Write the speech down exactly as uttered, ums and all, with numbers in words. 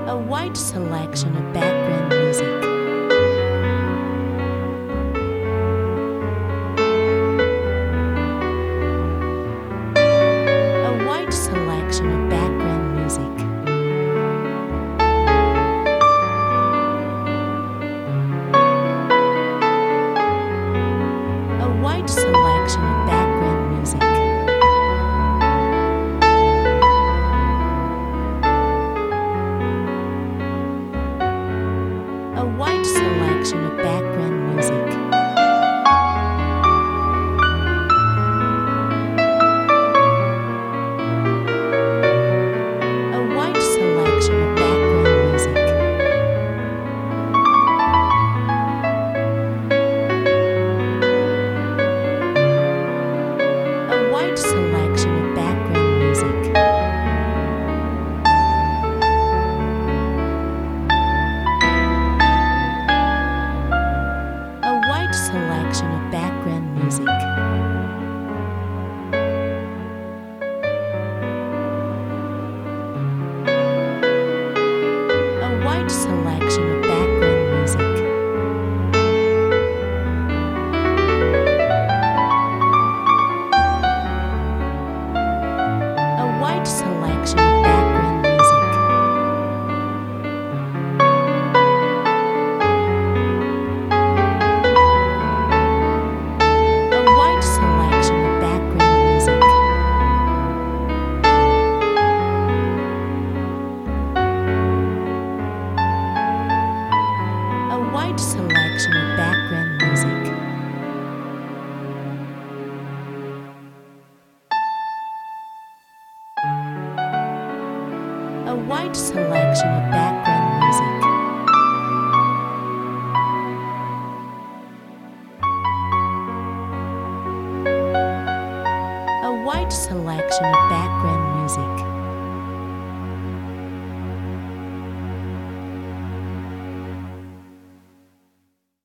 A wide selection of background music. A wide selection of background music. A wide selection of background music. A wide selection of background music. A wide selection of background music. A wide selection of background music. A wide selection of background music. A wide selection of background music. A wide selection of background music. A wide selection of background music. A wide selection of background music. A wide selection of background music. A wide selection of